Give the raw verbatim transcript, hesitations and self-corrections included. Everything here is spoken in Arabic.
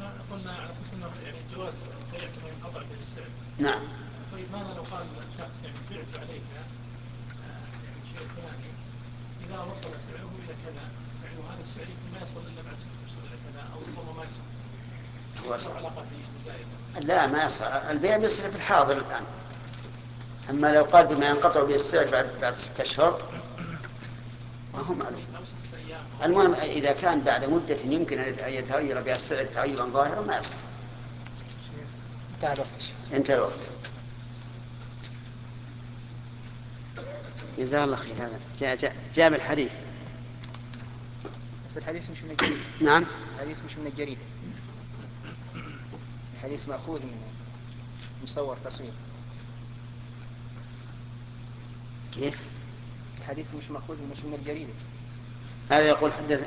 قلنا على اساس انه يعني جواز بيع كما ينقطع به السعر. نعم. طيب ماذا لو قال شخص يعني بعت عليك آه، يعني شيء فلاني اذا وصل سعره الى كذا، يعني وهذا السعر يمكن ما يصل الا بعد ست اشهر الى كذا، او ربما ما يصل. وصل. علاقه بزايده. لا ما يصح، البيع بيصير في الحاضر الآن. أما لو قال بما ينقطع به السعر بعد بعد ستة أشهر ما هو معلوم. المهم إذا كان بعد مدة يمكن أن يتغير بها السعر تغيرا ظاهرا ما يصح. انتهى الوقت. انتهى الوقت. جزاه الله خير. هذا جاء جاء جاء بالحديث. بس الحديث مش من الجريدة. نعم. الحديث مش من الجريدة. الحديث مأخوذ من مصور تصوير. كيف؟ الحديث مش مأخوذ مش من الجريدة. هذا يقول حدث